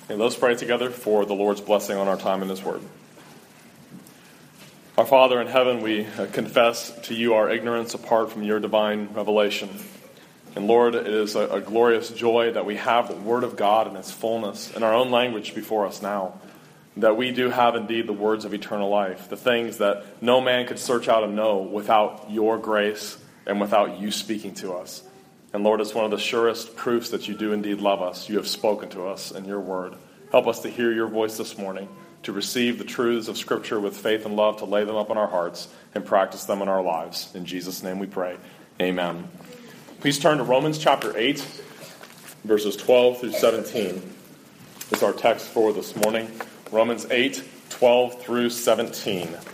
And let's pray together for the Lord's blessing on our time in His Word. Our Father in heaven, we confess to you our ignorance apart from your divine revelation. And Lord, it is a glorious joy that we have the Word of God in its fullness in our own language before us now. That we do have indeed the words of eternal life, the things that no man could search out and know without your grace and without you speaking to us. And Lord, it's one of the surest proofs that you do indeed love us. You have spoken to us in your word. Help us to hear your voice this morning, to receive the truths of Scripture with faith and love, to lay them up in our hearts and practice them in our lives. In Jesus' name we pray. Amen. Please turn to Romans chapter 8, verses 12 through 17. This is our text for this morning. Romans 8, 12 through 17. And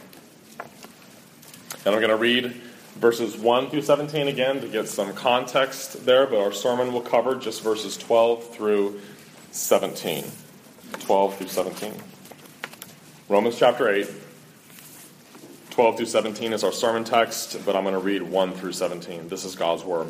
I'm going to read verses 1 through 17 again to get some context there, but our sermon will cover just verses 12 through 17. 12 through 17. Romans chapter 8, 12 through 17 is our sermon text, but I'm going to read 1 through 17. This is God's word.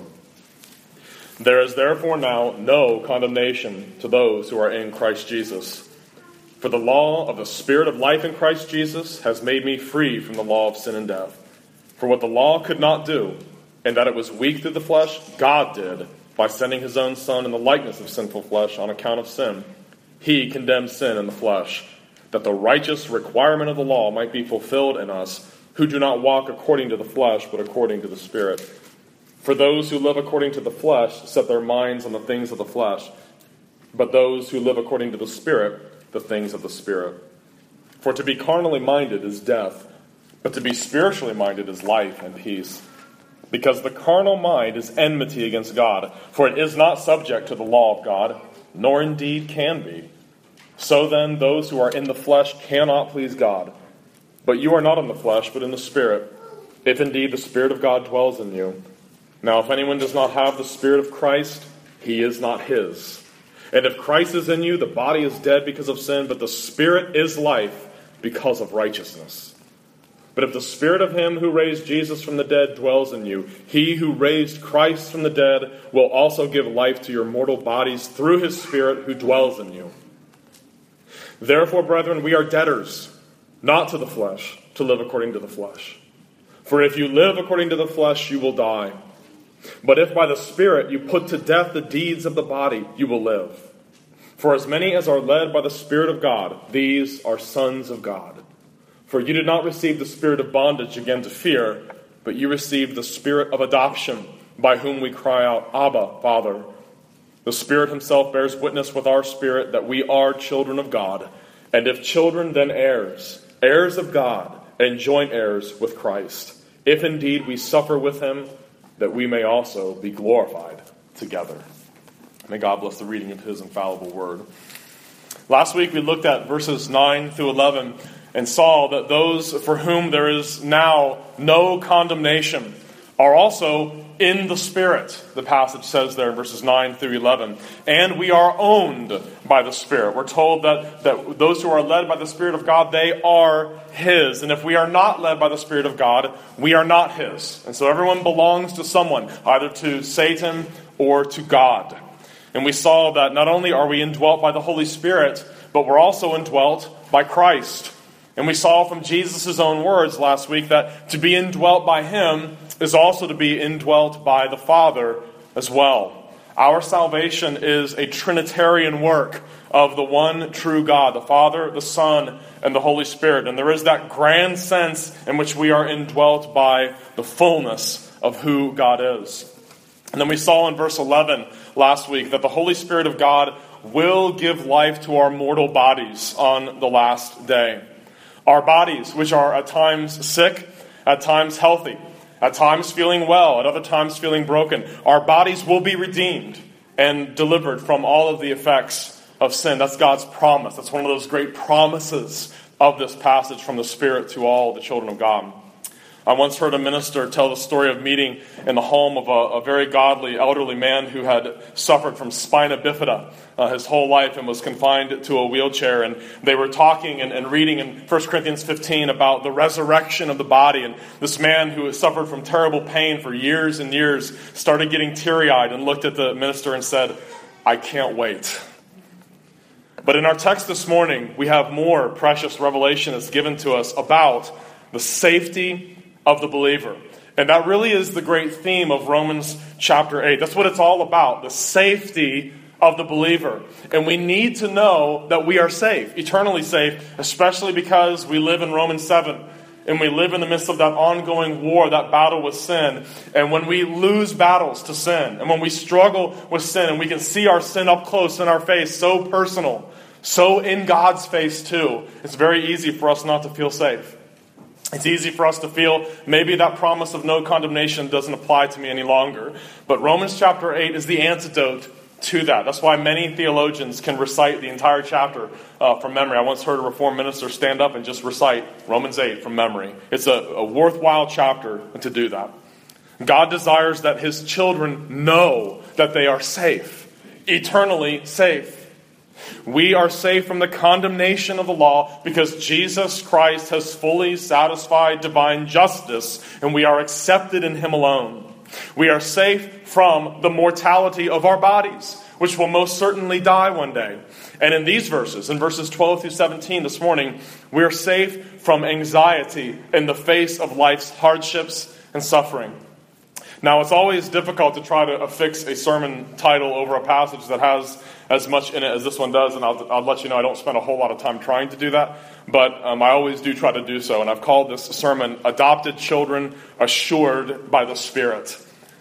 There is therefore now no condemnation to those who are in Christ Jesus. For the law of the Spirit of life in Christ Jesus has made me free from the law of sin and death. For what the law could not do, and that it was weak through the flesh, God did, by sending his own Son in the likeness of sinful flesh on account of sin. He condemned sin in the flesh, that the righteous requirement of the law might be fulfilled in us, who do not walk according to the flesh, but according to the Spirit. For those who live according to the flesh set their minds on the things of the flesh, but those who live according to the Spirit, the things of the Spirit. For to be carnally minded is death, but to be spiritually minded is life and peace. Because the carnal mind is enmity against God, for it is not subject to the law of God, nor indeed can be. So then, those who are in the flesh cannot please God. But you are not in the flesh, but in the Spirit, if indeed the Spirit of God dwells in you. Now, if anyone does not have the Spirit of Christ, he is not his. And if Christ is in you, the body is dead because of sin, but the Spirit is life because of righteousness. But if the Spirit of him who raised Jesus from the dead dwells in you, he who raised Christ from the dead will also give life to your mortal bodies through his Spirit who dwells in you. Therefore, brethren, we are debtors, not to the flesh, to live according to the flesh. For if you live according to the flesh, you will die. But if by the Spirit you put to death the deeds of the body, you will live. For as many as are led by the Spirit of God, these are sons of God. For you did not receive the spirit of bondage again to fear, but you received the Spirit of adoption, by whom we cry out, Abba, Father. The Spirit himself bears witness with our spirit that we are children of God, and if children, then heirs, heirs of God, and joint heirs with Christ, if indeed we suffer with him, that we may also be glorified together. May God bless the reading of his infallible word. Last week we looked at verses 9 through 11 and saw that those for whom there is now no condemnation are also in the Spirit, the passage says there in verses 9 through 11. And we are owned by the Spirit. We're told that those who are led by the Spirit of God, they are his. And if we are not led by the Spirit of God, we are not his. And so everyone belongs to someone, either to Satan or to God. And we saw that not only are we indwelt by the Holy Spirit, but we're also indwelt by Christ. And we saw from Jesus' own words last week that to be indwelt by him is also to be indwelt by the Father as well. Our salvation is a Trinitarian work of the one true God, the Father, the Son, and the Holy Spirit. And there is that grand sense in which we are indwelt by the fullness of who God is. And then we saw in verse 11 last week that the Holy Spirit of God will give life to our mortal bodies on the last day. Our bodies, which are at times sick, at times healthy, at times feeling well, at other times feeling broken, our bodies will be redeemed and delivered from all of the effects of sin. That's God's promise. That's one of those great promises of this passage from the Spirit to all the children of God. I once heard a minister tell the story of meeting in the home of a very godly elderly man who had suffered from spina bifida his whole life and was confined to a wheelchair. And they were talking and reading in 1 Corinthians 15 about the resurrection of the body. And this man who had suffered from terrible pain for years and years started getting teary-eyed and looked at the minister and said, "I can't wait." But in our text this morning, we have more precious revelation that's given to us about the safety of the believer. And that really is the great theme of Romans chapter 8. That's what it's all about, the safety of the believer. And we need to know that we are safe, eternally safe, especially because we live in Romans 7. And we live in the midst of that ongoing war, that battle with sin. And when we lose battles to sin, and when we struggle with sin, and we can see our sin up close in our face, so personal, so in God's face too, it's very easy for us not to feel safe. It's easy for us to feel maybe that promise of no condemnation doesn't apply to me any longer. But Romans chapter 8 is the antidote to that. That's why many theologians can recite the entire chapter from memory. I once heard a Reformed minister stand up and just recite Romans 8 from memory. It's a worthwhile chapter to do that. God desires that His children know that they are safe, eternally safe. We are safe from the condemnation of the law because Jesus Christ has fully satisfied divine justice, and we are accepted in Him alone. We are safe from the mortality of our bodies, which will most certainly die one day. And in these verses, in verses 12 through 17 this morning, we are safe from anxiety in the face of life's hardships and suffering. Now, it's always difficult to try to affix a sermon title over a passage that has as much in it as this one does, and I'll let you know I don't spend a whole lot of time trying to do that, but I always do try to do so, and I've called this sermon, Adopted Children Assured by the Spirit.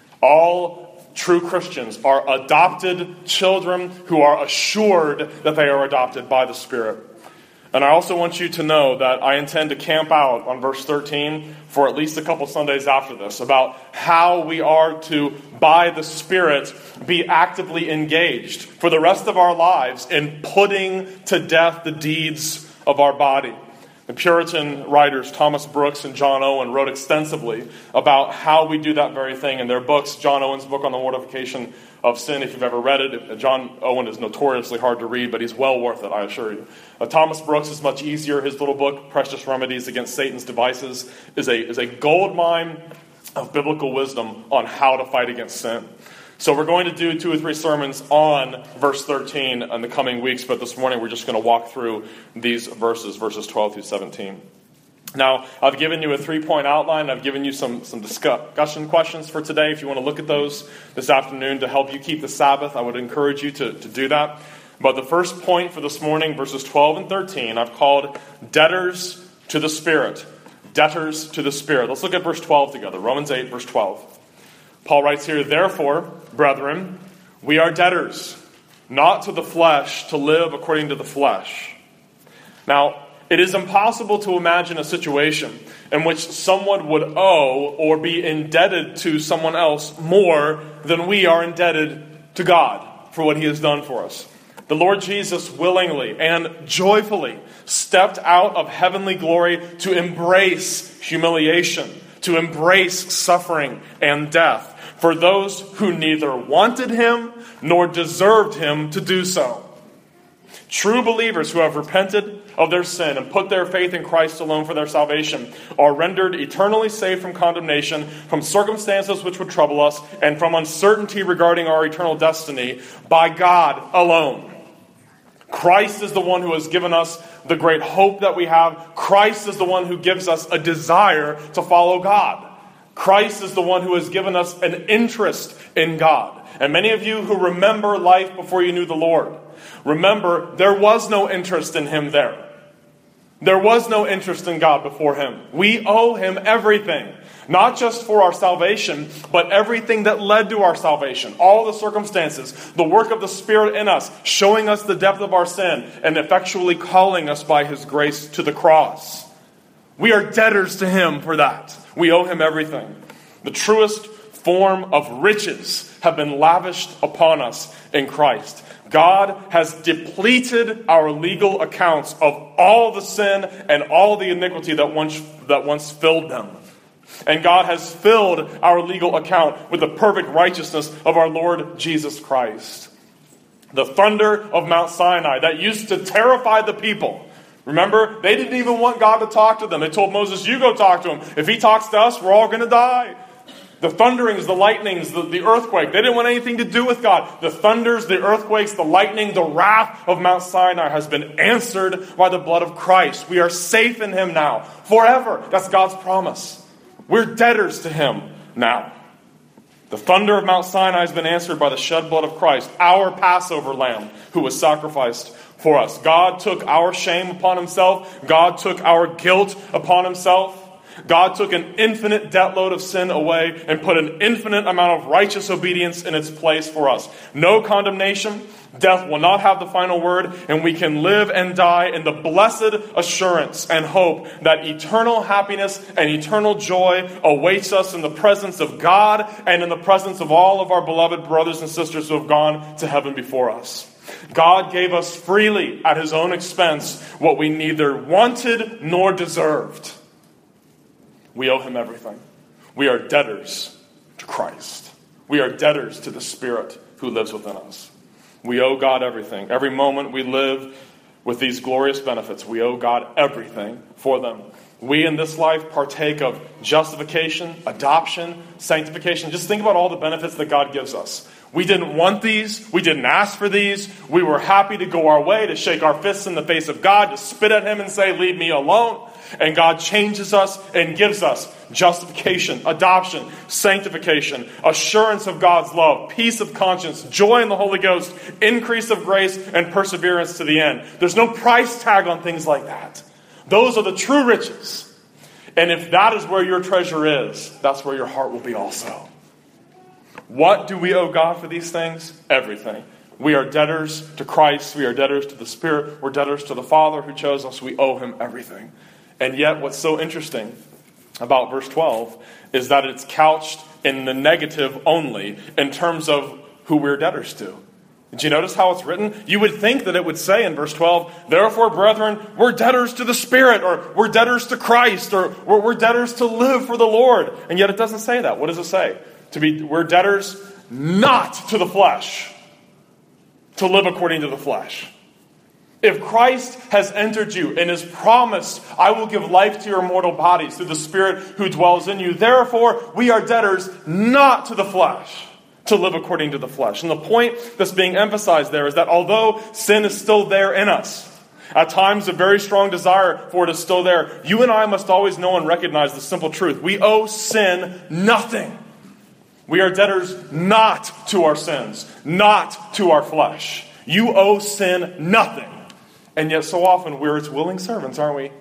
All true Christians are adopted children who are assured that they are adopted by the Spirit. And I also want you to know that I intend to camp out on verse 13 for at least a couple Sundays after this about how we are to, by the Spirit, be actively engaged for the rest of our lives in putting to death the deeds of our body. The Puritan writers Thomas Brooks and John Owen wrote extensively about how we do that very thing in their books. John Owen's book on the mortification of sin, if you've ever read it. John Owen is notoriously hard to read, but he's well worth it, I assure you. Thomas Brooks is much easier. His little book, Precious Remedies Against Satan's Devices, is a gold mine of biblical wisdom on how to fight against sin. So we're going to do 2 or 3 sermons on verse 13 in the coming weeks, but this morning we're just going to walk through these verses 12 through 17. Now, I've given you a 3-point outline. I've given you some discussion questions for today. If you want to look at those this afternoon to help you keep the Sabbath, I would encourage you to do that. But the first point for this morning, verses 12 and 13, I've called Debtors to the Spirit. Debtors to the Spirit. Let's look at verse 12 together. Romans 8, verse 12. Paul writes here, "Therefore, brethren, we are debtors, not to the flesh, to live according to the flesh." Now, it is impossible to imagine a situation in which someone would owe or be indebted to someone else more than we are indebted to God for what He has done for us. The Lord Jesus willingly and joyfully stepped out of heavenly glory to embrace humiliation, to embrace suffering and death for those who neither wanted Him nor deserved Him to do so. True believers who have repented of their sin and put their faith in Christ alone for their salvation are rendered eternally safe from condemnation, from circumstances which would trouble us, and from uncertainty regarding our eternal destiny by God alone. Christ is the one who has given us the great hope that we have. Christ is the one who gives us a desire to follow God. Christ is the one who has given us an interest in God. And many of you who remember life before you knew the Lord, remember there was no interest in Him there. There was no interest in God before Him. We owe Him everything. Not just for our salvation, but everything that led to our salvation. All the circumstances, the work of the Spirit in us, showing us the depth of our sin, and effectually calling us by His grace to the cross. We are debtors to Him for that. We owe Him everything. The truest form of riches have been lavished upon us in Christ. God has depleted our legal accounts of all the sin and all the iniquity that once filled them. And God has filled our legal account with the perfect righteousness of our Lord Jesus Christ. The thunder of Mount Sinai that used to terrify the people. Remember, they didn't even want God to talk to them. They told Moses, "You go talk to him. If he talks to us, we're all going to die." The thunderings, the lightnings, the earthquake, they didn't want anything to do with God. The thunders, the earthquakes, the lightning, the wrath of Mount Sinai has been answered by the blood of Christ. We are safe in him now, forever. That's God's promise. We're debtors to him now. The thunder of Mount Sinai has been answered by the shed blood of Christ, our Passover lamb, who was sacrificed for us. God took our shame upon himself. God took our guilt upon himself. God took an infinite debt load of sin away and put an infinite amount of righteous obedience in its place for us. No condemnation. Death will not have the final word, and we can live and die in the blessed assurance and hope that eternal happiness and eternal joy awaits us in the presence of God and in the presence of all of our beloved brothers and sisters who have gone to heaven before us. God gave us freely at his own expense what we neither wanted nor deserved. We owe him everything. We are debtors to Christ. We are debtors to the Spirit who lives within us. We owe God everything. Every moment we live with these glorious benefits, we owe God everything for them. We in this life partake of justification, adoption, sanctification. Just think about all the benefits that God gives us. We didn't want these. We didn't ask for these. We were happy to go our way, to shake our fists in the face of God, to spit at him and say, leave me alone. And God changes us and gives us justification, adoption, sanctification, assurance of God's love, peace of conscience, joy in the Holy Ghost, increase of grace, and perseverance to the end. There's no price tag on things like that. Those are the true riches. And if that is where your treasure is, that's where your heart will be also. What do we owe God for these things? Everything. We are debtors to Christ. We are debtors to the Spirit. We're debtors to the Father who chose us. We owe him everything. And yet what's so interesting about verse 12 is that it's couched in the negative only in terms of who we're debtors to. Did you notice how it's written? You would think that it would say in verse 12, therefore, brethren, we're debtors to the Spirit, or we're debtors to Christ, or we're debtors to live for the Lord. And yet it doesn't say that. What does it say? We're debtors not to the flesh, to live according to the flesh. If Christ has entered you and has promised, I will give life to your mortal bodies through the Spirit who dwells in you. Therefore, we are debtors not to the flesh, to live according to the flesh. And the point that's being emphasized there is that although sin is still there in us, at times a very strong desire for it is still there, you and I must always know and recognize the simple truth. We owe sin nothing. We are debtors not to our sins, not to our flesh. You owe sin nothing. And yet so often we're its willing servants, aren't we?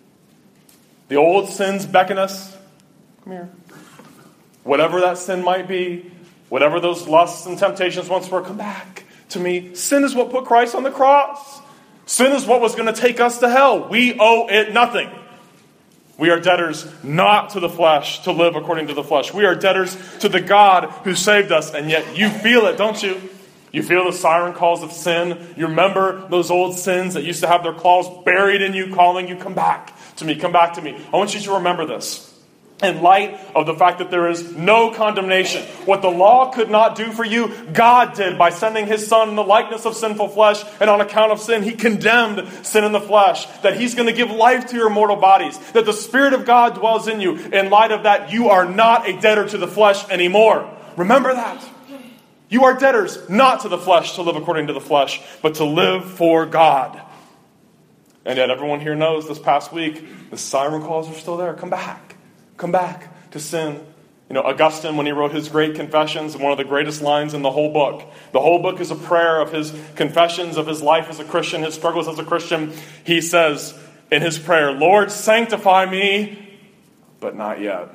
The old sins beckon us. Come here. Whatever that sin might be, whatever those lusts and temptations once were, come back to me. Sin is what put Christ on the cross. Sin is what was going to take us to hell. We owe it nothing. We are debtors not to the flesh, to live according to the flesh. We are debtors to the God who saved us, and yet you feel it, don't you? You feel the siren calls of sin. You remember those old sins that used to have their claws buried in you, calling you, come back to me, come back to me. I want you to remember this. In light of the fact that there is no condemnation. What the law could not do for you, God did by sending his Son in the likeness of sinful flesh, and on account of sin, he condemned sin in the flesh. That he's going to give life to your mortal bodies. That the Spirit of God dwells in you. In light of that, you are not a debtor to the flesh anymore. Remember that. You are debtors not to the flesh to live according to the flesh, but to live for God. And yet everyone here knows this past week, the siren calls are still there. Come back. Come back to sin. You know, Augustine, when he wrote his great confessions, one of the greatest lines in the whole book. The whole book is a prayer of his confessions of his life as a Christian, his struggles as a Christian. He says in his prayer, Lord, sanctify me, but not yet.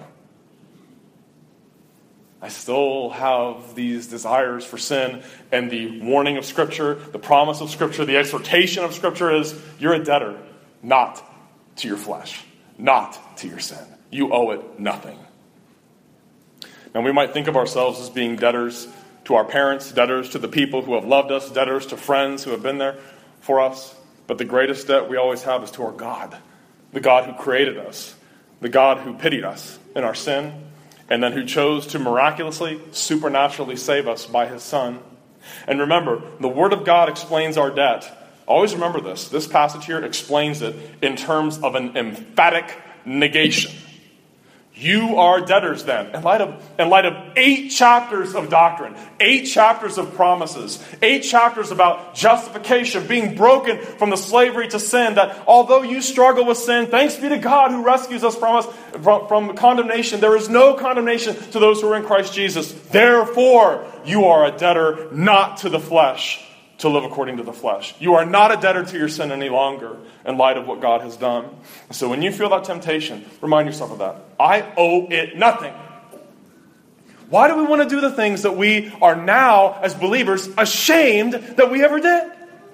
I still have these desires for sin, and the warning of Scripture, the promise of Scripture, the exhortation of Scripture is, you're a debtor, not to your flesh, not to your sin. You owe it nothing. Now we might think of ourselves as being debtors to our parents, debtors to the people who have loved us, debtors to friends who have been there for us. But the greatest debt we always have is to our God, the God who created us, the God who pitied us in our sin, and then who chose to miraculously, supernaturally save us by his Son. And remember, the Word of God explains our debt. Always remember this. This passage here explains it in terms of an emphatic negation. You are debtors then. In light of 8 chapters of doctrine, 8 chapters of promises, 8 chapters about justification, being broken from the slavery to sin, that although you struggle with sin, thanks be to God who rescues us from condemnation. There is no condemnation to those who are in Christ Jesus. Therefore, you are a debtor not to the flesh, to live according to the flesh. You are not a debtor to your sin any longer in light of what God has done. So when you feel that temptation, remind yourself of that. I owe it nothing. Why do we want to do the things that we are now, as believers, ashamed that we ever did?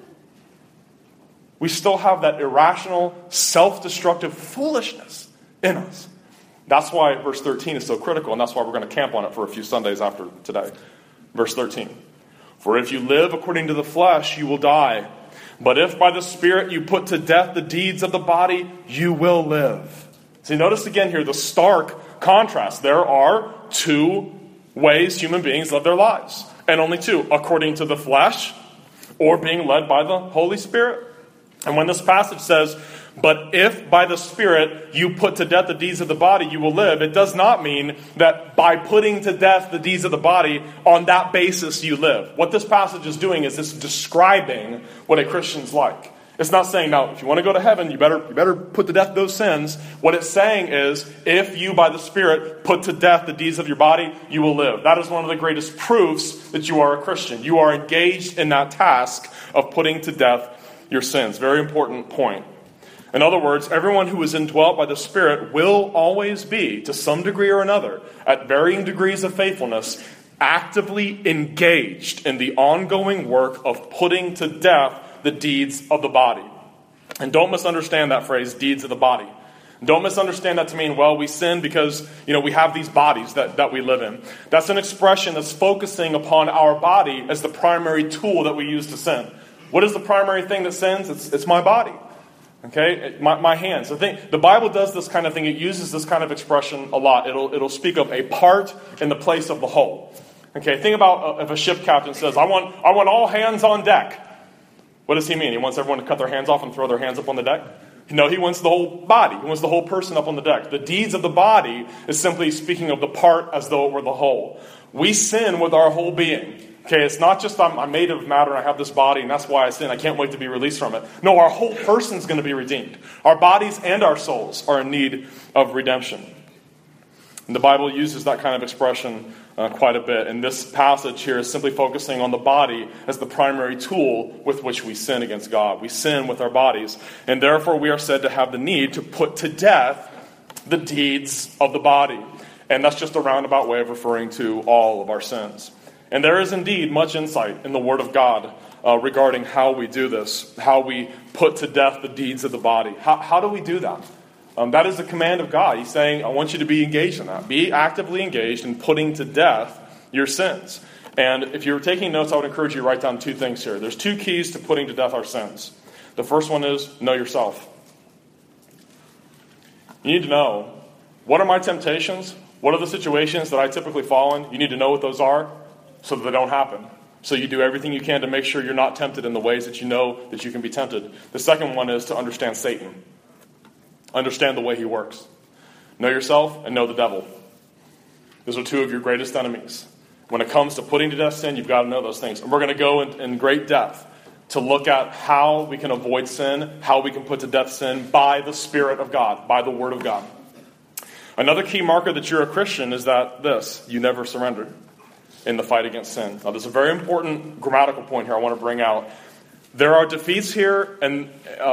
We still have that irrational, self-destructive foolishness in us. That's why verse 13 is so critical, and that's why we're going to camp on it for a few Sundays after today. Verse 13. For if you live according to the flesh, you will die. But if by the Spirit you put to death the deeds of the body, you will live. See, notice again here the stark contrast. There are 2 ways human beings live their lives. And only 2. According to the flesh, or being led by the Holy Spirit. And when this passage says, but if by the Spirit you put to death the deeds of the body, you will live, it does not mean that by putting to death the deeds of the body, on that basis you live. What this passage is doing is it's describing what a Christian's like. It's not saying, now, if you want to go to heaven, you better put to death those sins. What it's saying is, if you by the Spirit put to death the deeds of your body, you will live. That is one of the greatest proofs that you are a Christian. You are engaged in that task of putting to death your sins. Very important point. In other words, everyone who is indwelt by the Spirit will always be, to some degree or another, at varying degrees of faithfulness, actively engaged in the ongoing work of putting to death the deeds of the body. And don't misunderstand that phrase, deeds of the body. Don't misunderstand that to mean, well, we sin because, we have these bodies that we live in. That's an expression that's focusing upon our body as the primary tool that we use to sin. What is the primary thing that sins? It's my body. Okay, my hands. The Bible does this kind of thing. It uses this kind of expression a lot. It'll speak of a part in the place of the whole. Okay, think about if a ship captain says, I want all hands on deck. What does he mean? He wants everyone to cut their hands off and throw their hands up on the deck? No, he wants the whole body. He wants the whole person up on the deck. The deeds of the body is simply speaking of the part as though it were the whole. We sin with our whole being. Okay, it's not just I'm made of matter and I have this body and that's why I sin. I can't wait to be released from it. No, our whole person's going to be redeemed. Our bodies and our souls are in need of redemption. And the Bible uses that kind of expression quite a bit. And this passage here is simply focusing on the body as the primary tool with which we sin against God. We sin with our bodies. And therefore we are said to have the need to put to death the deeds of the body. And that's just a roundabout way of referring to all of our sins. And there is indeed much insight in the Word of God regarding how we do this, how we put to death the deeds of the body. How do we do that? That is the command of God. He's saying, I want you to be engaged in that. Be actively engaged in putting to death your sins. And if you're taking notes, I would encourage you to write down 2 things here. There's 2 keys to putting to death our sins. The first one is know yourself. You need to know, what are my temptations? What are the situations that I typically fall in? You need to know what those are, so that they don't happen. So you do everything you can to make sure you're not tempted in the ways that you know that you can be tempted. The second one is to understand Satan. Understand the way he works. Know yourself and know the devil. Those are 2 of your greatest enemies. When it comes to putting to death sin, you've got to know those things. And we're going to go in great depth to look at how we can avoid sin, how we can put to death sin by the Spirit of God, by the Word of God. Another key marker that you're a Christian is that you never surrender in the fight against sin. Now, there's a very important grammatical point here I want to bring out. There are defeats here and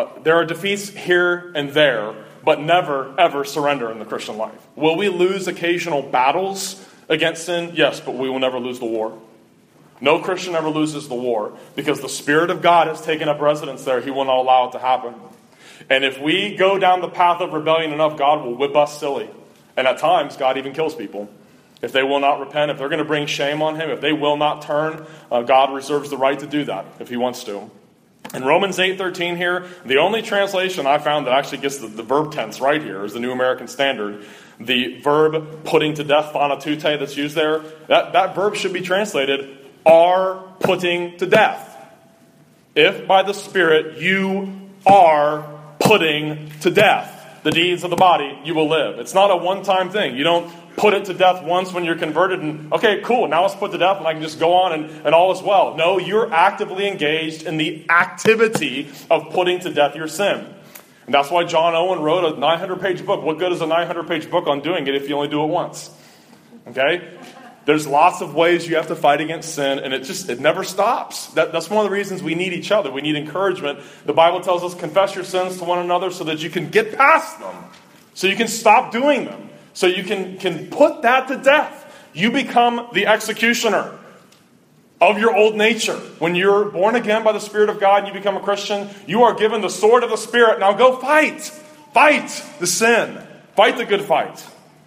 there, but never, ever surrender in the Christian life. Will we lose occasional battles against sin? Yes, but we will never lose the war. No Christian ever loses the war because the Spirit of God has taken up residence there. He will not allow it to happen. And if we go down the path of rebellion enough, God will whip us silly. And at times, God even kills people. If they will not repent, if they're going to bring shame on him, if they will not turn, God reserves the right to do that if he wants to. In Romans 8:13 here, the only translation I found that actually gets the verb tense right here is the New American Standard. The verb putting to death, thanatute, that's used there, that verb should be translated, are putting to death. If by the Spirit you are putting to death. the deeds of the body, you will live. It's not a one-time thing. You don't put it to death once when you're converted and, okay, cool, now it's put to death and I can just go on and all is well. No, you're actively engaged in the activity of putting to death your sin. And that's why John Owen wrote a 900-page book. What good is a 900-page book on doing it if you only do it once? Okay? There's lots of ways you have to fight against sin, and it never stops. That's one of the reasons we need each other. We need encouragement. The Bible tells us, confess your sins to one another so that you can get past them, so you can stop doing them, so you can put that to death. You become the executioner of your old nature. When you're born again by the Spirit of God and you become a Christian, you are given the sword of the Spirit. Now go fight. Fight the sin. Fight the good fight.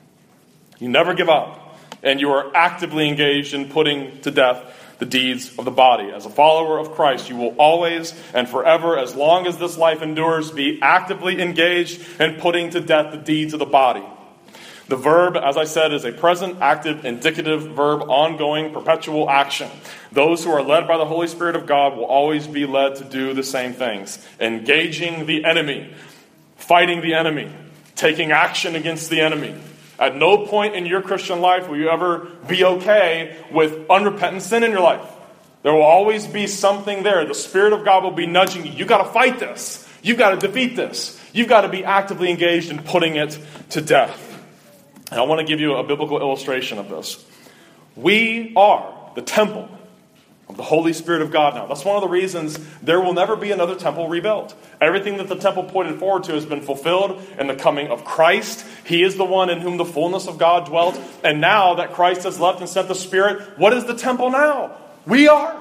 You never give up. And you are actively engaged in putting to death the deeds of the body. As a follower of Christ, you will always and forever, as long as this life endures, be actively engaged in putting to death the deeds of the body. The verb, as I said, is a present, active, indicative verb, ongoing, perpetual action. Those who are led by the Holy Spirit of God will always be led to do the same things. Engaging the enemy, fighting the enemy, taking action against the enemy. At no point in your Christian life will you ever be okay with unrepentant sin in your life. There will always be something there. The Spirit of God will be nudging you. You've got to fight this. You've got to defeat this. You've got to be actively engaged in putting it to death. And I want to give you a biblical illustration of this. We are the temple of the Holy Spirit of God now. That's one of the reasons there will never be another temple rebuilt. Everything that the temple pointed forward to has been fulfilled in the coming of Christ. He is the one in whom the fullness of God dwelt. And now that Christ has left and sent the Spirit, what is the temple now? We are.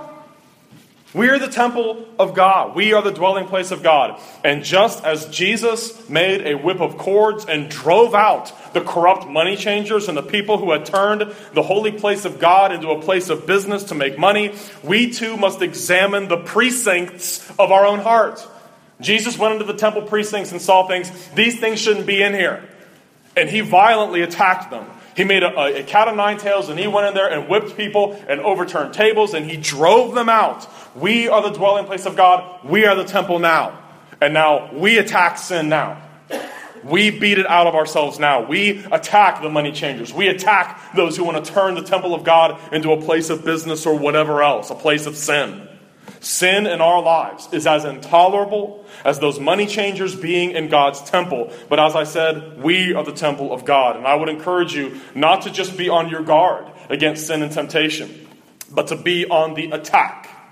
We are the temple of God. We are the dwelling place of God. And just as Jesus made a whip of cords and drove out the corrupt money changers and the people who had turned the holy place of God into a place of business to make money, we too must examine the precincts of our own heart. Jesus went into the temple precincts and saw things. These things shouldn't be in here. And he violently attacked them. He made a cat of nine tails, and he went in there and whipped people and overturned tables, and he drove them out. We are the dwelling place of God. We are the temple now. And now we attack sin now. We beat it out of ourselves now. We attack the money changers. We attack those who want to turn the temple of God into a place of business or whatever else, a place of sin. Sin in our lives is as intolerable as those money changers being in God's temple. But as I said, we are the temple of God. And I would encourage you not to just be on your guard against sin and temptation, but to be on the attack.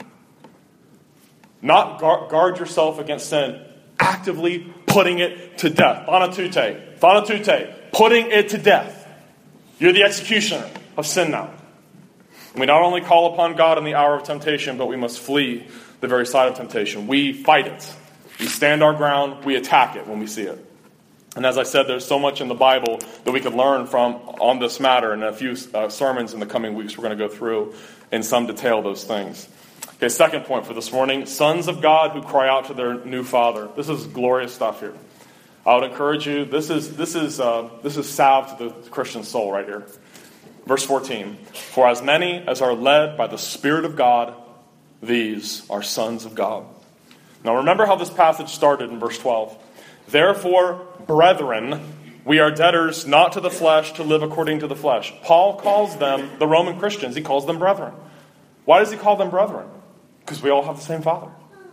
Not guard yourself against sin, actively putting it to death. Thanatute, putting it to death. You're the executioner of sin now. We not only call upon God in the hour of temptation, but we must flee the very side of temptation. We fight it. We stand our ground. We attack it when we see it. And as I said, there's so much in the Bible that we could learn from on this matter. And in a few sermons in the coming weeks, we're going to go through in some detail those things. Okay, second point for this morning, sons of God who cry out to their new Father. This is glorious stuff here. I would encourage you, this is salve to the Christian soul right here. Verse 14, for as many as are led by the Spirit of God, these are sons of God. Now remember how this passage started in verse 12. Therefore, brethren, we are debtors not to the flesh to live according to the flesh. Paul calls them, the Roman Christians, he calls them brethren. Why does he call them brethren? Because we all have the same Father.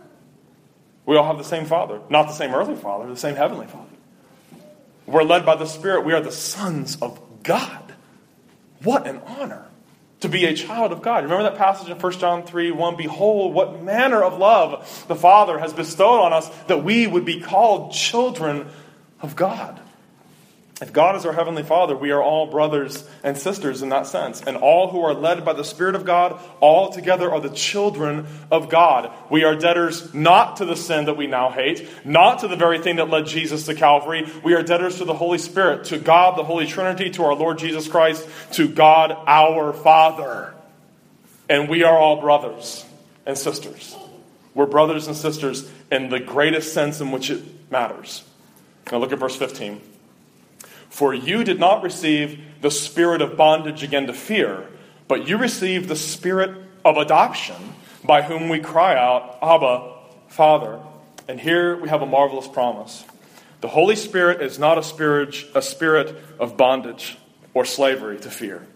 We all have the same Father. Not the same earthly Father, the same heavenly Father. We're led by the Spirit. We are the sons of God. What an honor to be a child of God. Remember that passage in 1 John 3:1? Behold, what manner of love the Father has bestowed on us that we would be called children of God. If God is our Heavenly Father, we are all brothers and sisters in that sense. And all who are led by the Spirit of God, all together are the children of God. We are debtors not to the sin that we now hate, not to the very thing that led Jesus to Calvary. We are debtors to the Holy Spirit, to God, the Holy Trinity, to our Lord Jesus Christ, to God, our Father. And we are all brothers and sisters. We're brothers and sisters in the greatest sense in which it matters. Now look at verse 15. For you did not receive the spirit of bondage again to fear, but you received the spirit of adoption, by whom we cry out, Abba, Father. And here we have a marvelous promise. The Holy Spirit is not a spirit of bondage or slavery to fear.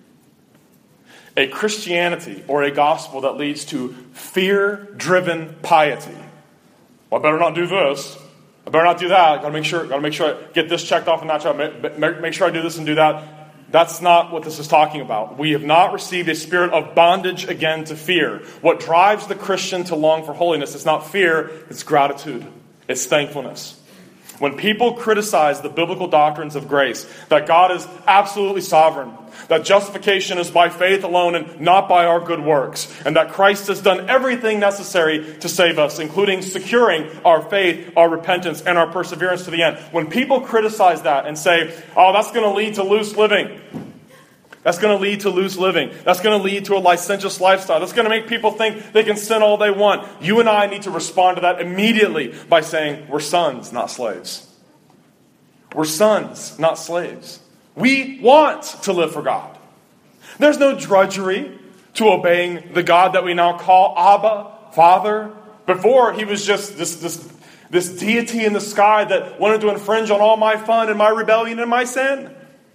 A Christianity or a gospel that leads to fear-driven piety. Well, I better not do this. I better not do that. Gotta make sure I get this checked off and that checked. Make sure I do this and do that. That's not what this is talking about. We have not received a spirit of bondage again to fear. What drives the Christian to long for holiness is not fear, it's gratitude. It's thankfulness. When people criticize the biblical doctrines of grace, that God is absolutely sovereign, that justification is by faith alone and not by our good works, and that Christ has done everything necessary to save us, including securing our faith, our repentance, and our perseverance to the end. When people criticize that and say, oh, that's going to lead to loose living. That's going to lead to loose living. That's going to lead to a licentious lifestyle. That's going to make people think they can sin all they want. You and I need to respond to that immediately by saying, we're sons, not slaves. We're sons, not slaves. We want to live for God. There's no drudgery to obeying the God that we now call Abba, Father. Before, he was just this deity in the sky that wanted to infringe on all my fun and my rebellion and my sin.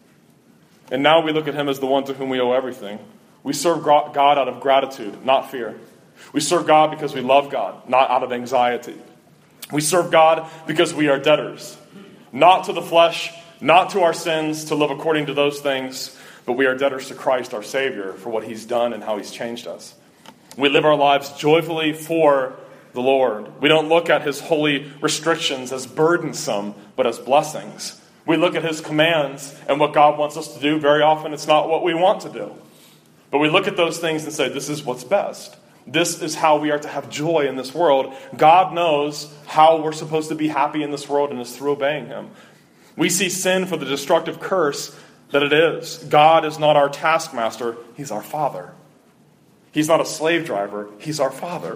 And now we look at him as the one to whom we owe everything. We serve God out of gratitude, not fear. We serve God because we love God, not out of anxiety. We serve God because we are debtors, not to the flesh, not to our sins, to live according to those things, but we are debtors to Christ, our Savior, for what he's done and how he's changed us. We live our lives joyfully for the Lord. We don't look at his holy restrictions as burdensome, but as blessings. We look at his commands and what God wants us to do. Very often it's not what we want to do. But we look at those things and say, this is what's best. This is how we are to have joy in this world. God knows how we're supposed to be happy in this world, and it's through obeying him. We see sin for the destructive curse that it is. God is not our taskmaster. He's our Father. He's not a slave driver. He's our Father.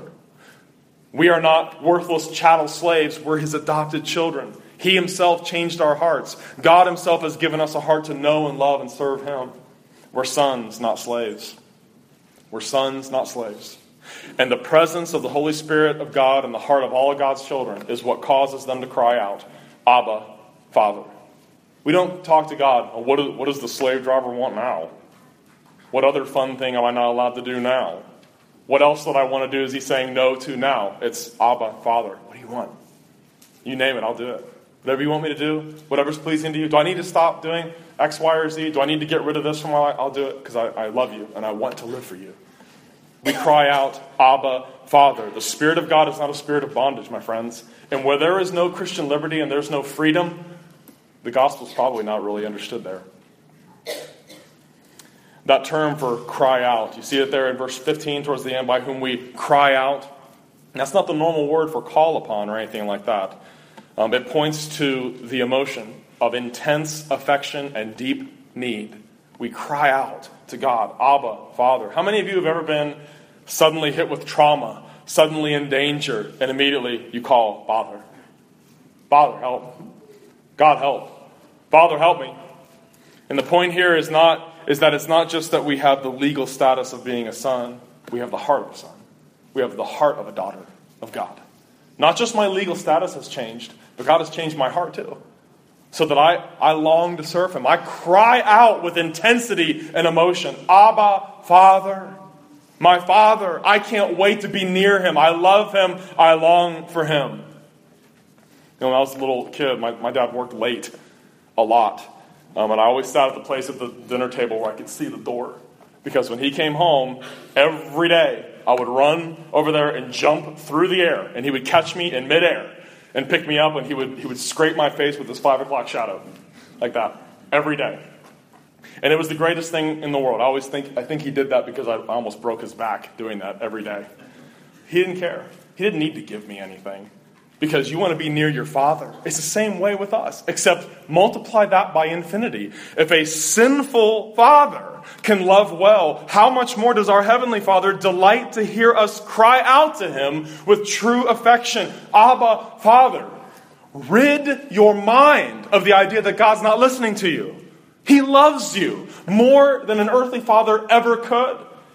We are not worthless chattel slaves. We're his adopted children. He himself changed our hearts. God himself has given us a heart to know and love and serve him. We're sons, not slaves. We're sons, not slaves. And the presence of the Holy Spirit of God in the heart of all of God's children is what causes them to cry out, Abba, Father. We don't talk to God, oh, what does the slave driver want now? What other fun thing am I not allowed to do now? What else that I want to do is he saying no to now? It's Abba, Father. What do you want? You name it, I'll do it. Whatever you want me to do, whatever's pleasing to you. Do I need to stop doing X, Y, or Z? Do I need to get rid of this from my life? I'll do it because I love you and I want to live for you. We cry out, Abba, Father. The Spirit of God is not a spirit of bondage, my friends. And where there is no Christian liberty and there's no freedom, the gospel's probably not really understood there. That term for cry out, you see it there in verse 15 towards the end, by whom we cry out. That's not the normal word for call upon or anything like that. It points to the emotion of intense affection and deep need. We cry out to God, Abba, Father. How many of you have ever been suddenly hit with trauma, suddenly in danger, and immediately you call, Father? Father, help. God, help. Father, help me. And the point here is that it's not just that we have the legal status of being a son. We have the heart of a son. We have the heart of a daughter of God. Not just my legal status has changed, but God has changed my heart too. So that I long to serve him. I cry out with intensity and emotion, Abba, Father, my Father. I can't wait to be near him. I love him. I long for him. When I was a little kid, my dad worked late a lot. And I always sat at the place at the dinner table where I could see the door. Because when he came home, every day, I would run over there and jump through the air. And he would catch me in midair and pick me up, and he would scrape my face with his 5 o'clock shadow. Like that. Every day. And it was the greatest thing in the world. I think he did that because I almost broke his back doing that every day. He didn't care. He didn't need to give me anything. Because you want to be near your Father. It's the same way with us, except multiply that by infinity. If a sinful father can love well, how much more does our Heavenly Father delight to hear us cry out to him with true affection? Abba, Father. Rid your mind of the idea that God's not listening to you. He loves you more than an earthly father ever could.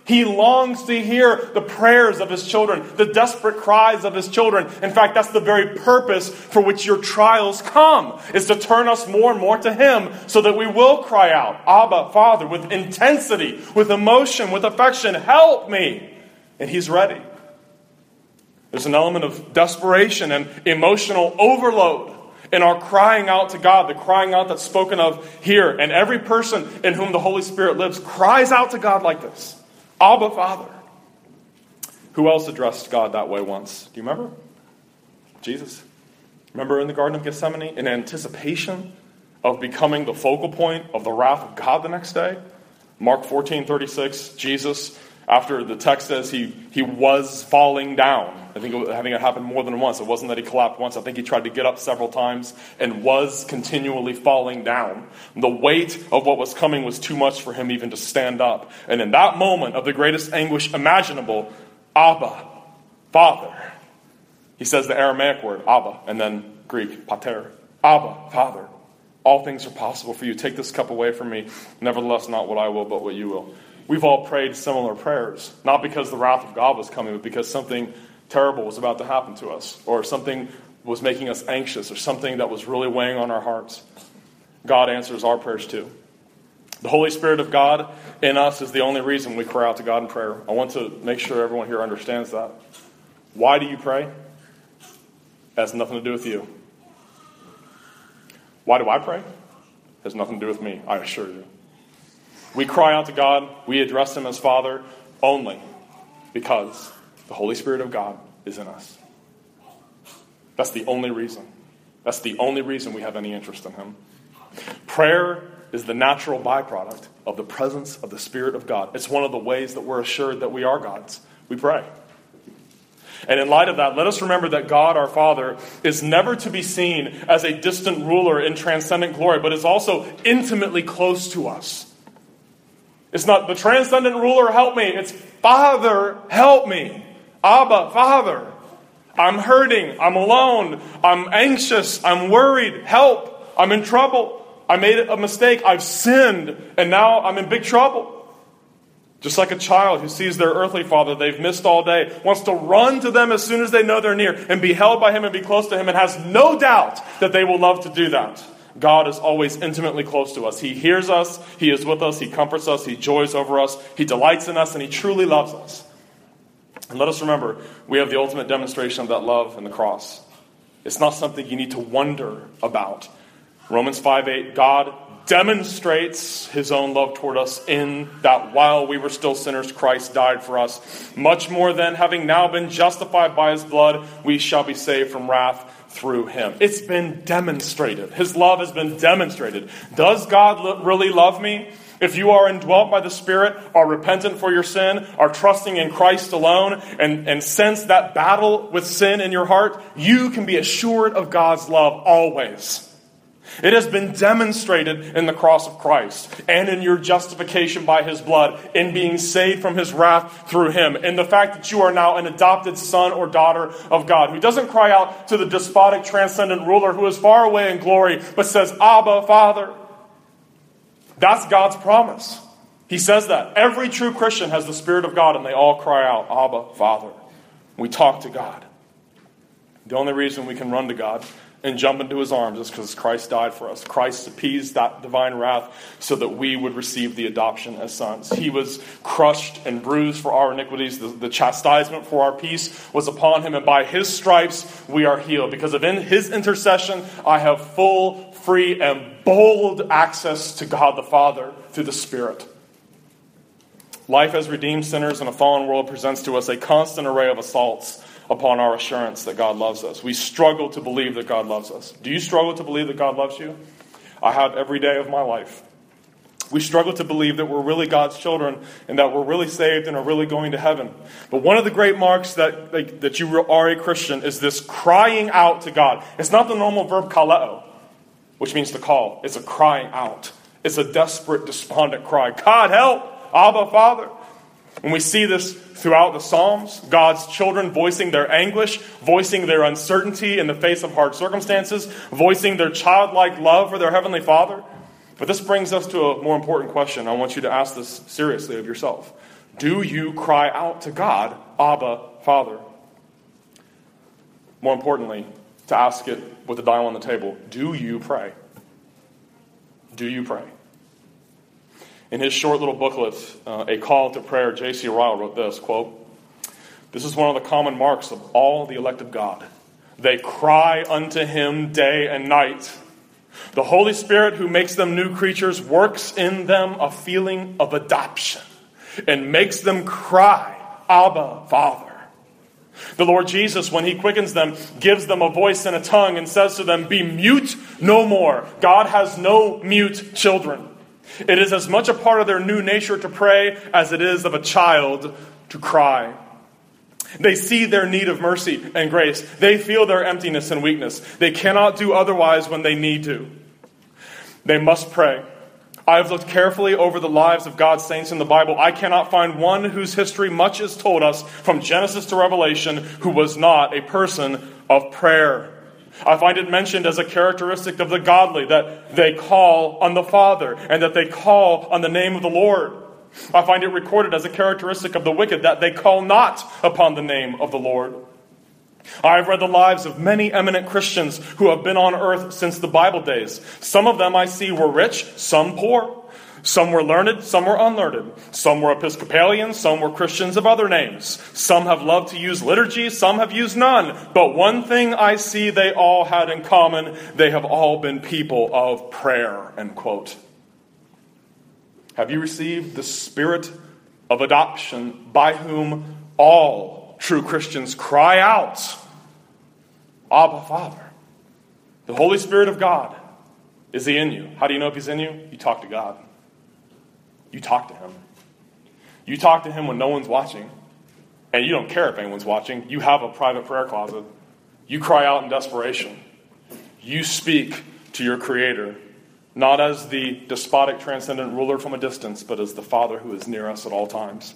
He longs to hear the prayers of his children, the desperate cries of his children. In fact, that's the very purpose for which your trials come, is to turn us more and more to him so that we will cry out, Abba, Father, with intensity, with emotion, with affection, help me. And he's ready. There's an element of desperation and emotional overload in our crying out to God, the crying out that's spoken of here. And every person in whom the Holy Spirit lives cries out to God like this. Abba, Father. Who else addressed God that way once? Do you remember? Jesus. Remember in the Garden of Gethsemane, in anticipation of becoming the focal point of the wrath of God the next day? Mark 14:36, Jesus, after the text says he was falling down. I think it happened more than once. It wasn't that he collapsed once. I think he tried to get up several times and was continually falling down. The weight of what was coming was too much for him even to stand up. And in that moment of the greatest anguish imaginable, Abba, Father. He says the Aramaic word, Abba, and then Greek, pater. Abba, Father. All things are possible for you. Take this cup away from me. Nevertheless, not what I will, but what you will. We've all prayed similar prayers. Not because the wrath of God was coming, but because something terrible was about to happen to us, or something was making us anxious, or something that was really weighing on our hearts. God answers our prayers too. The Holy Spirit of God in us is the only reason we cry out to God in prayer. I want to make sure everyone here understands that. Why do you pray? It has nothing to do with you. Why do I pray? It has nothing to do with me, I assure you. We cry out to God, we address him as Father only because the Holy Spirit of God is in us. That's the only reason. That's the only reason we have any interest in him. Prayer is the natural byproduct of the presence of the Spirit of God. It's one of the ways that we're assured that we are God's. We pray. And in light of that, let us remember that God, our Father, is never to be seen as a distant ruler in transcendent glory, but is also intimately close to us. It's not the transcendent ruler, help me. It's Father, help me. Abba, Father. I'm hurting. I'm alone. I'm anxious. I'm worried. Help. I'm in trouble. I made a mistake. I've sinned. And now I'm in big trouble. Just like a child who sees their earthly father they've missed all day, wants to run to them as soon as they know they're near and be held by him and be close to him and has no doubt that they will love to do that. God is always intimately close to us. He hears us. He is with us. He comforts us. He joys over us. He delights in us, and he truly loves us. And let us remember, we have the ultimate demonstration of that love in the cross. It's not something you need to wonder about. Romans 5:8, God demonstrates his own love toward us in that while we were still sinners, Christ died for us. Much more than, having now been justified by his blood, we shall be saved from wrath through him. It's been demonstrated. His love has been demonstrated. Does God really love me? If you are indwelt by the Spirit, are repentant for your sin, are trusting in Christ alone, and sense that battle with sin in your heart, you can be assured of God's love always. It has been demonstrated in the cross of Christ and in your justification by his blood, in being saved from his wrath through him, in the fact that you are now an adopted son or daughter of God, who doesn't cry out to the despotic transcendent ruler who is far away in glory, but says, Abba, Father. That's God's promise. He says that. Every true Christian has the Spirit of God, and they all cry out, Abba, Father. We talk to God. The only reason we can run to God and jump into his arms is because Christ died for us. Christ appeased that divine wrath so that we would receive the adoption as sons. He was crushed and bruised for our iniquities. The chastisement for our peace was upon him, and by his stripes we are healed. Because of his intercession, I have full, free, and bold access to God the Father through the Spirit. Life as redeemed sinners in a fallen world presents to us a constant array of assaults upon our assurance that God loves us. We struggle to believe that God loves us. Do you struggle to believe that God loves you? I have every day of my life. We struggle to believe that we're really God's children and that we're really saved and are really going to heaven. But one of the great marks that you are a Christian is this crying out to God. It's not the normal verb kaleo, which means to call. It's a crying out. It's a desperate, despondent cry. God, help! Abba, Father. And we see this throughout the Psalms, God's children voicing their anguish, voicing their uncertainty in the face of hard circumstances, voicing their childlike love for their Heavenly Father. But this brings us to a more important question. I want you to ask this seriously of yourself. Do you cry out to God, Abba, Father? More importantly, to ask it with the dial on the table, do you pray? Do you pray? In his short little booklet, A Call to Prayer, J.C. Ryle wrote this, quote, "This is one of the common marks of all the elect of God. They cry unto him day and night. The Holy Spirit who makes them new creatures works in them a feeling of adoption and makes them cry, Abba, Father. The Lord Jesus, when he quickens them, gives them a voice and a tongue and says to them, be mute no more. God has no mute children. It is as much a part of their new nature to pray as it is of a child to cry. They see their need of mercy and grace. They feel their emptiness and weakness. They cannot do otherwise when they need to. They must pray. I have looked carefully over the lives of God's saints in the Bible. I cannot find one whose history much is told us from Genesis to Revelation who was not a person of prayer. I find it mentioned as a characteristic of the godly that they call on the Father and that they call on the name of the Lord. I find it recorded as a characteristic of the wicked that they call not upon the name of the Lord. I have read the lives of many eminent Christians who have been on earth since the Bible days. Some of them I see were rich, some poor. Some were learned, some were unlearned. Some were Episcopalians, some were Christians of other names. Some have loved to use liturgy, some have used none. But one thing I see they all had in common, they have all been people of prayer, end quote. Have you received the spirit of adoption by whom all true Christians cry out, Abba, Father? The Holy Spirit of God, is he in you? How do you know if he's in you? You talk to God. You talk to him. You talk to him when no one's watching. And you don't care if anyone's watching. You have a private prayer closet. You cry out in desperation. You speak to your Creator, not as the despotic, transcendent ruler from a distance, but as the Father who is near us at all times.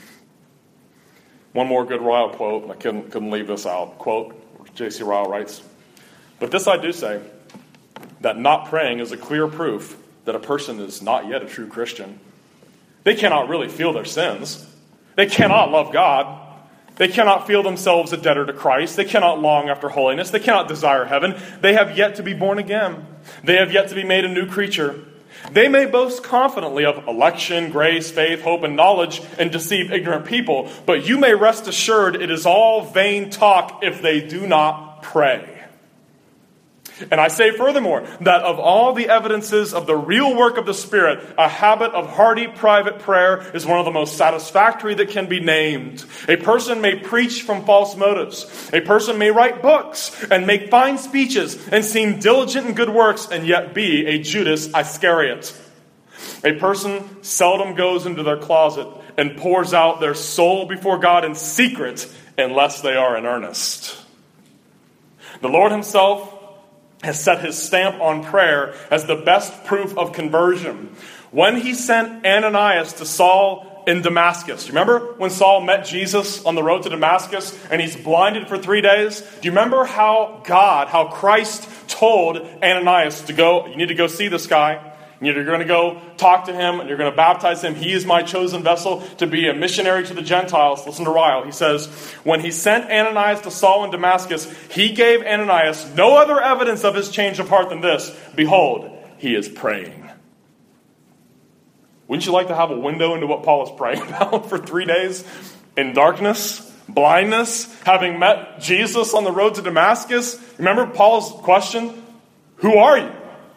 One more good Ryle quote, I couldn't leave this out. Quote, J.C. Ryle writes, "But this I do say, that not praying is a clear proof that a person is not yet a true Christian. They cannot really feel their sins. They cannot love God. They cannot feel themselves a debtor to Christ. They cannot long after holiness. They cannot desire heaven. They have yet to be born again. They have yet to be made a new creature. They may boast confidently of election, grace, faith, hope, and knowledge and deceive ignorant people, but you may rest assured it is all vain talk if they do not pray. And I say furthermore, that of all the evidences of the real work of the Spirit, a habit of hearty private prayer is one of the most satisfactory that can be named. A person may preach from false motives. A person may write books and make fine speeches and seem diligent in good works and yet be a Judas Iscariot. A person seldom goes into their closet and pours out their soul before God in secret unless they are in earnest. The Lord himself has set his stamp on prayer as the best proof of conversion. When he sent Ananias to Saul in Damascus, you remember when Saul met Jesus on the road to Damascus and he's blinded for 3 days? Do you remember how Christ told Ananias to go, you need to go see this guy. You're going to go talk to him and you're going to baptize him. He is my chosen vessel to be a missionary to the Gentiles. Listen to Ryle. He says, when he sent Ananias to Saul in Damascus, he gave Ananias no other evidence of his change of heart than this. Behold, he is praying. Wouldn't you like to have a window into what Paul is praying about for 3 days? In darkness, blindness, having met Jesus on the road to Damascus. Remember Paul's question? Who are you?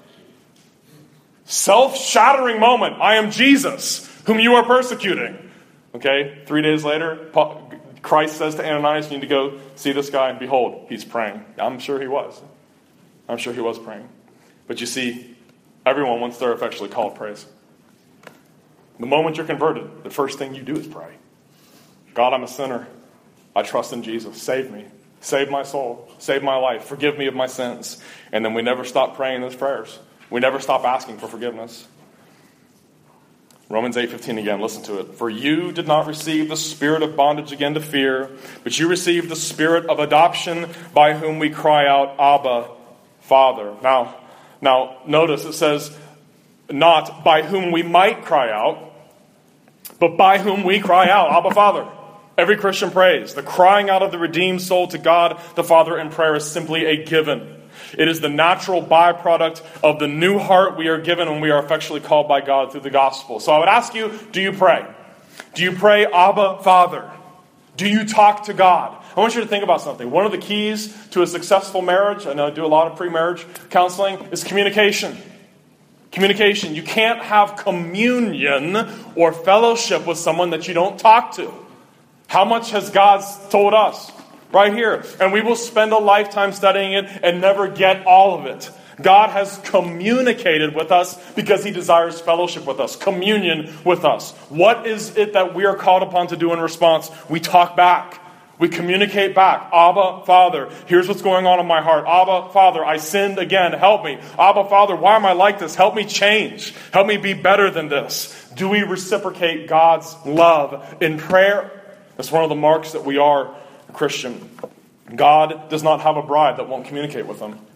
Self-shattering moment. I am Jesus, whom you are persecuting. Okay, 3 days later, Christ says to Ananias, you need to go see this guy, and behold, he's praying. I'm sure he was. I'm sure he was praying. But you see, everyone, once they're effectually called, prays. The moment you're converted, the first thing you do is pray. God, I'm a sinner. I trust in Jesus. Save me. Save my soul. Save my life. Forgive me of my sins. And then we never stop praying those prayers. We never stop asking for forgiveness. Romans 8:15 again, listen to it. For you did not receive the spirit of bondage again to fear, but you received the spirit of adoption by whom we cry out, Abba, Father. Now notice it says, not by whom we might cry out, but by whom we cry out, Abba, Father. Every Christian prays. The crying out of the redeemed soul to God the Father in prayer is simply a given. It is the natural byproduct of the new heart we are given when we are effectually called by God through the gospel. So I would ask you, do you pray? Do you pray, Abba, Father? Do you talk to God? I want you to think about something. One of the keys to a successful marriage, and I do a lot of pre-marriage counseling, is communication. Communication. You can't have communion or fellowship with someone that you don't talk to. How much has God told us? Right here. And we will spend a lifetime studying it and never get all of it. God has communicated with us because He desires fellowship with us, communion with us. What is it that we are called upon to do in response? We talk back. We communicate back. Abba, Father, here's what's going on in my heart. Abba, Father, I sinned again. Help me. Abba, Father, why am I like this? Help me change. Help me be better than this. Do we reciprocate God's love in prayer? That's one of the marks that we are a Christian. God does not have a bride that won't communicate with Him.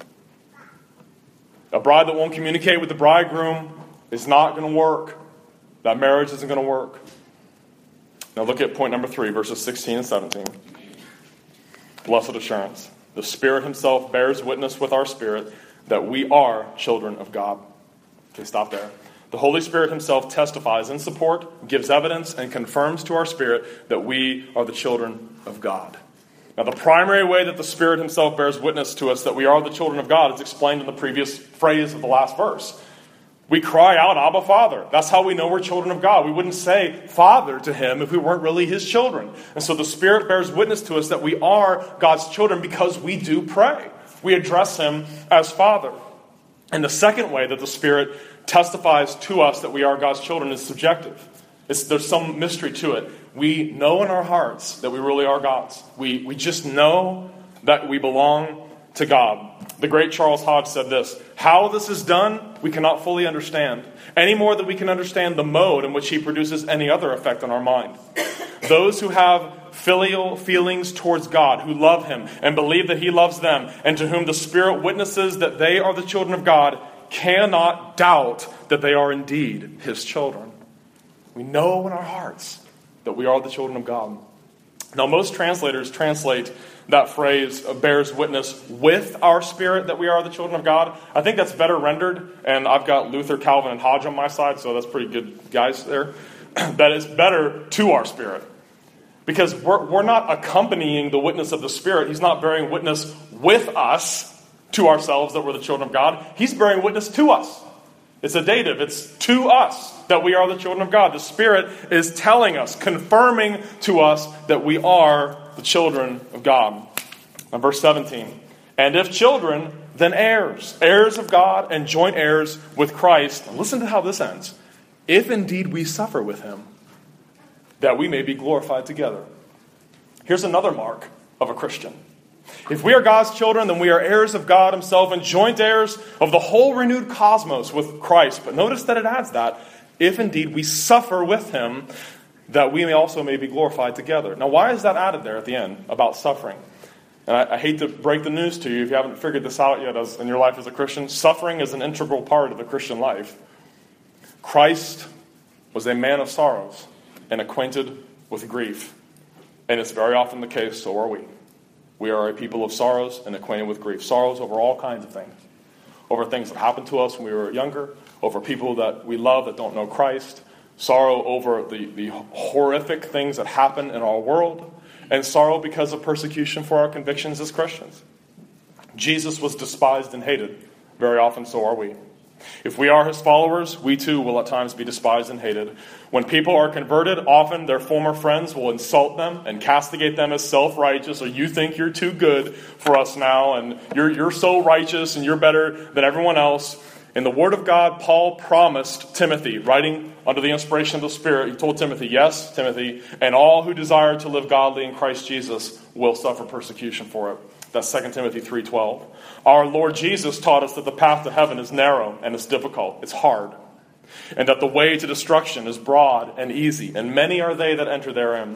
A bride that won't communicate with the bridegroom is not going to work. That marriage isn't going to work. Now look at point number 3, verses 16 and 17. Blessed assurance. The Spirit Himself bears witness with our spirit that we are children of God. Okay, stop there. The Holy Spirit Himself testifies in support, gives evidence, and confirms to our spirit that we are the children of God. Now, the primary way that the Spirit Himself bears witness to us that we are the children of God is explained in the previous phrase of the last verse. We cry out, Abba, Father. That's how we know we're children of God. We wouldn't say Father to Him if we weren't really His children. And so the Spirit bears witness to us that we are God's children because we do pray. We address Him as Father. And the second way that the Spirit testifies to us that we are God's children is subjective. There's some mystery to it. We know in our hearts that we really are God's. We just know that we belong to God. The great Charles Hodge said this: how this is done, we cannot fully understand, any more than we can understand the mode in which He produces any other effect on our mind. Those who have filial feelings towards God, who love Him and believe that He loves them, and to whom the Spirit witnesses that they are the children of God, cannot doubt that they are indeed His children. We know in our hearts that we are the children of God. Now, most translators translate that phrase, bears witness with our spirit that we are the children of God. I think that's better rendered, and I've got Luther, Calvin, and Hodge on my side, so that's pretty good guys there. That is better to our spirit. Because we're not accompanying the witness of the Spirit. He's not bearing witness with us to ourselves that we're the children of God. He's bearing witness to us. It's a dative. It's to us that we are the children of God. The Spirit is telling us, confirming to us that we are the children of God. Now, verse 17. And if children, then heirs. Heirs of God and joint heirs with Christ. Now listen to how this ends. If indeed we suffer with Him, that we may be glorified together. Here's another mark of a Christian. If we are God's children, then we are heirs of God Himself and joint heirs of the whole renewed cosmos with Christ. But notice that it adds that, if indeed we suffer with Him, that we may also be glorified together. Now, why is that added there at the end about suffering? And I hate to break the news to you if you haven't figured this out yet in your life as a Christian. Suffering is an integral part of the Christian life. Christ was a man of sorrows and acquainted with grief. And it's very often the case, so are we. We are a people of sorrows and acquainted with grief. Sorrows over all kinds of things. Over things that happened to us when we were younger. Over people that we love that don't know Christ. Sorrow over the horrific things that happen in our world. And sorrow because of persecution for our convictions as Christians. Jesus was despised and hated. Very often so are we. If we are His followers, we too will at times be despised and hated. When people are converted, often their former friends will insult them and castigate them as self-righteous, or you think you're too good for us now, and you're so righteous and you're better than everyone else. In the Word of God, Paul promised Timothy, writing under the inspiration of the Spirit, he told Timothy, yes, Timothy, and all who desire to live godly in Christ Jesus will suffer persecution for it. That's 2 Timothy 3:12. Our Lord Jesus taught us that the path to heaven is narrow and it's difficult. It's hard. And that the way to destruction is broad and easy, and many are they that enter therein.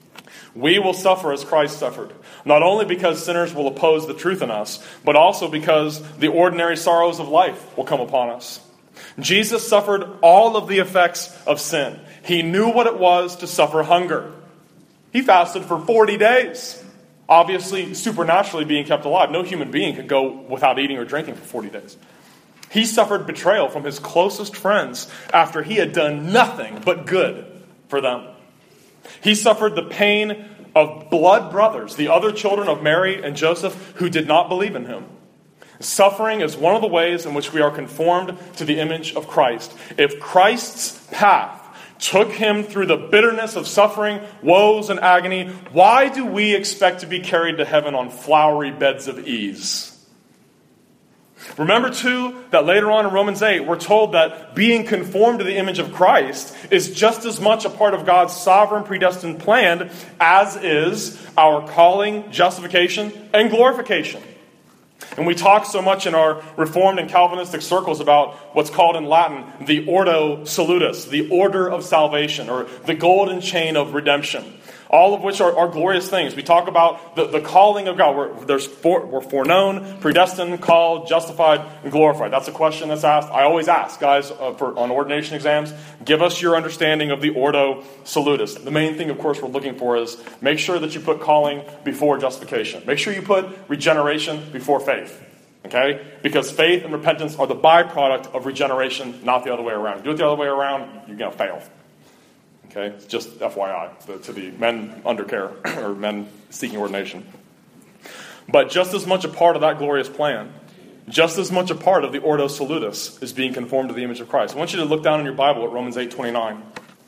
We will suffer as Christ suffered, not only because sinners will oppose the truth in us, but also because the ordinary sorrows of life will come upon us. Jesus suffered all of the effects of sin. He knew what it was to suffer hunger. He fasted for 40 days. Obviously, supernaturally being kept alive. No human being could go without eating or drinking for 40 days. He suffered betrayal from his closest friends after he had done nothing but good for them. He suffered the pain of blood brothers, the other children of Mary and Joseph, who did not believe in him. Suffering is one of the ways in which we are conformed to the image of Christ. If Christ's path took him through the bitterness of suffering, woes, and agony, why do we expect to be carried to heaven on flowery beds of ease? Remember, too, that later on in Romans 8, we're told that being conformed to the image of Christ is just as much a part of God's sovereign predestined plan as is our calling, justification, and glorification. And we talk so much in our Reformed and Calvinistic circles about what's called in Latin the Ordo Salutis, the order of salvation, or the golden chain of redemption. All of which are glorious things. We talk about the calling of God. We're foreknown, predestined, called, justified, and glorified. That's a question that's asked. I always ask, guys, on ordination exams, give us your understanding of the Ordo Salutis. The main thing, of course, we're looking for is make sure that you put calling before justification. Make sure you put regeneration before faith. Okay? Because faith and repentance are the byproduct of regeneration, not the other way around. Do it the other way around, you're going to fail. Okay, it's just FYI to the men under care or men seeking ordination. But just as much a part of that glorious plan, just as much a part of the Ordo Salutis is being conformed to the image of Christ. I want you to look down in your Bible at Romans 8:29.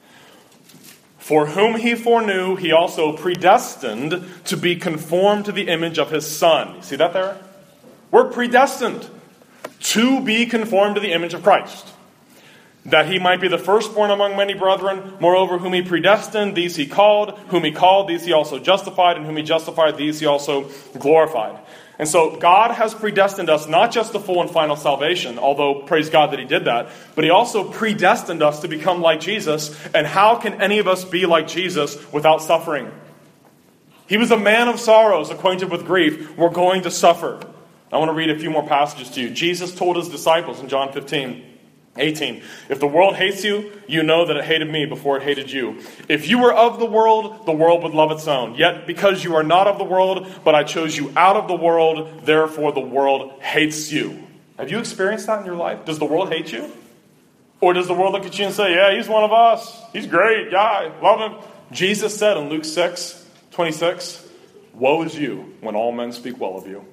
For whom he foreknew, he also predestined to be conformed to the image of his Son. You see that there? We're predestined to be conformed to the image of Christ. That he might be the firstborn among many brethren. Moreover, whom he predestined, these he called. Whom he called, these he also justified. And whom he justified, these he also glorified. And so God has predestined us not just to full and final salvation, although praise God that he did that, but he also predestined us to become like Jesus. And how can any of us be like Jesus without suffering? He was a man of sorrows, acquainted with grief. We're going to suffer. I want to read a few more passages to you. Jesus told his disciples in John 15:18, if the world hates you, you know that it hated me before it hated you. If you were of the world would love its own. Yet because you are not of the world, but I chose you out of the world, therefore the world hates you. Have you experienced that in your life? Does the world hate you? Or does the world look at you and say, yeah, he's one of us. He's great. Yeah, I love him. Jesus said in Luke 6:26, woe is you when all men speak well of you.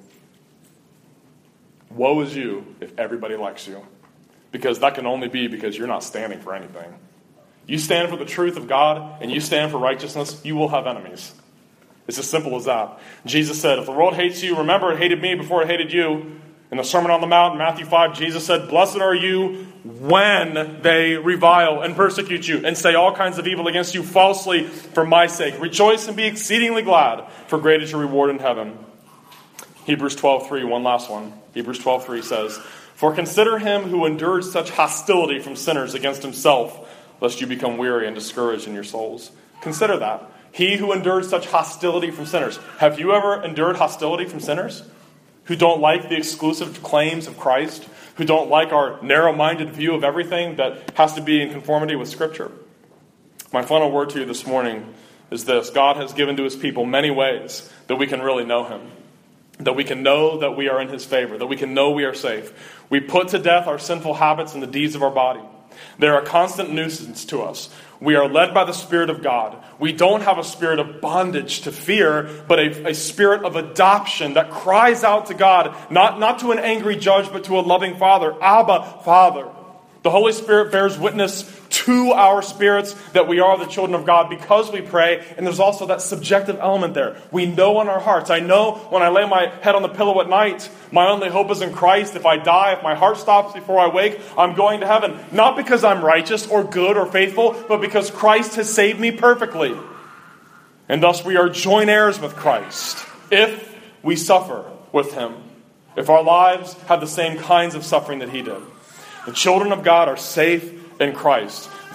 Woe is you if everybody likes you. Because that can only be because you're not standing for anything. You stand for the truth of God and you stand for righteousness, you will have enemies. It's as simple as that. Jesus said, if the world hates you, remember it hated me before it hated you. In the Sermon on the Mount in Matthew 5, Jesus said, blessed are you when they revile and persecute you and say all kinds of evil against you falsely for my sake. Rejoice and be exceedingly glad, for great is your reward in heaven. Hebrews 12:3, one last one. Hebrews 12:3 says, for consider him who endured such hostility from sinners against himself, lest you become weary and discouraged in your souls. Consider that. He who endured such hostility from sinners. Have you ever endured hostility from sinners? Who don't like the exclusive claims of Christ? Who don't like our narrow-minded view of everything that has to be in conformity with Scripture? My final word to you this morning is this. God has given to his people many ways that we can really know him. That we can know that we are in his favor. That we can know we are safe. We put to death our sinful habits and the deeds of our body. They're a constant nuisance to us. We are led by the Spirit of God. We don't have a spirit of bondage to fear, but a spirit of adoption that cries out to God, not to an angry judge, but to a loving Father. Abba, Father. The Holy Spirit bears witness to our spirits that we are the children of God because we pray, and there's also that subjective element there. We know in our hearts. I know when I lay my head on the pillow at night, my only hope is in Christ. If I die, if my heart stops before I wake, I'm going to heaven. Not because I'm righteous or good or faithful, but because Christ has saved me perfectly. And thus we are joint heirs with Christ if we suffer with him. If our lives have the same kinds of suffering that he did. The children of God are safe in Christ.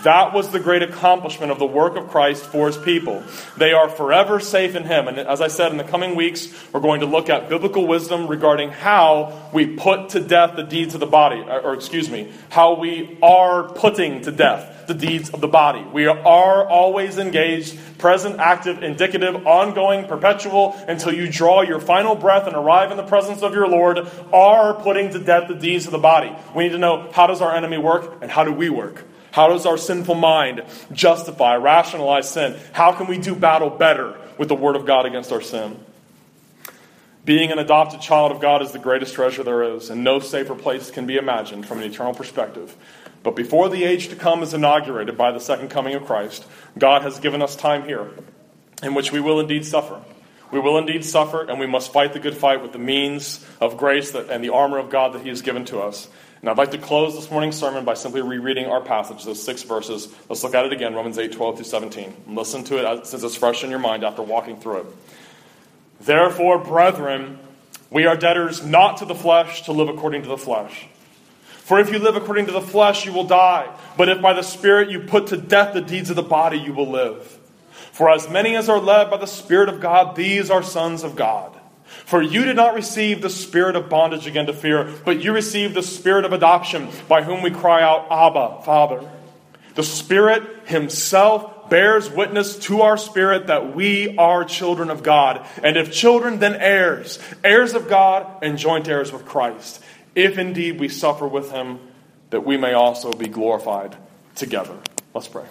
That was the great accomplishment of the work of Christ for his people. They are forever safe in him. And as I said, in the coming weeks, we're going to look at biblical wisdom regarding how we put to death the deeds of the body. How we are putting to death the deeds of the body. We are always engaged, present, active, indicative, ongoing, perpetual, until you draw your final breath and arrive in the presence of your Lord, are putting to death the deeds of the body. We need to know, how does our enemy work and how do we work? How does our sinful mind justify, rationalize sin? How can we do battle better with the Word of God against our sin? Being an adopted child of God is the greatest treasure there is, and no safer place can be imagined from an eternal perspective. But before the age to come is inaugurated by the second coming of Christ, God has given us time here in which we will indeed suffer. We will indeed suffer, and we must fight the good fight with the means of grace and the armor of God that he has given to us. And I'd like to close this morning's sermon by simply rereading our passage, those 6 verses. Let's look at it again, Romans 8:12-17. And listen to it since it's fresh in your mind after walking through it. Therefore, brethren, we are debtors not to the flesh to live according to the flesh. For if you live according to the flesh, you will die. But if by the Spirit you put to death the deeds of the body, you will live. For as many as are led by the Spirit of God, these are sons of God. For you did not receive the spirit of bondage again to fear, but you received the spirit of adoption, by whom we cry out, Abba, Father. The Spirit himself bears witness to our spirit that we are children of God. And if children, then heirs, heirs of God and joint heirs with Christ. If indeed we suffer with him, that we may also be glorified together. Let's pray.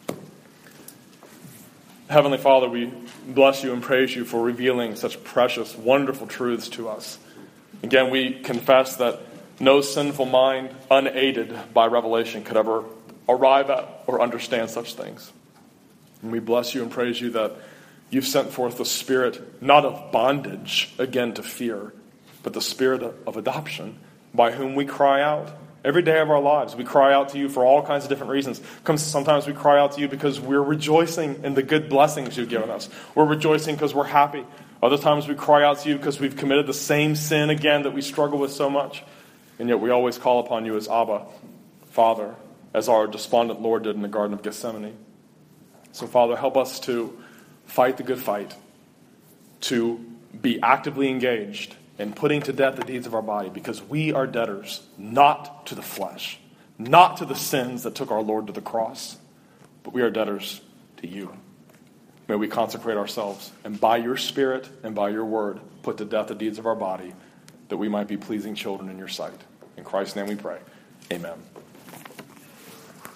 Heavenly Father, we bless you and praise you for revealing such precious, wonderful truths to us. Again, we confess that no sinful mind, unaided by revelation, could ever arrive at or understand such things. And we bless you and praise you that you've sent forth the spirit, not of bondage, again to fear, but the spirit of adoption, by whom we cry out. Every day of our lives, we cry out to you for all kinds of different reasons. Sometimes we cry out to you because we're rejoicing in the good blessings you've given us. We're rejoicing because we're happy. Other times we cry out to you because we've committed the same sin again that we struggle with so much. And yet we always call upon you as Abba, Father, as our despondent Lord did in the Garden of Gethsemane. So, Father, help us to fight the good fight, to be actively engaged in putting to death the deeds of our body, because we are debtors, not to the flesh, not to the sins that took our Lord to the cross, but we are debtors to you. May we consecrate ourselves, and by your Spirit and by your word, put to death the deeds of our body, that we might be pleasing children in your sight. In Christ's name we pray. Amen.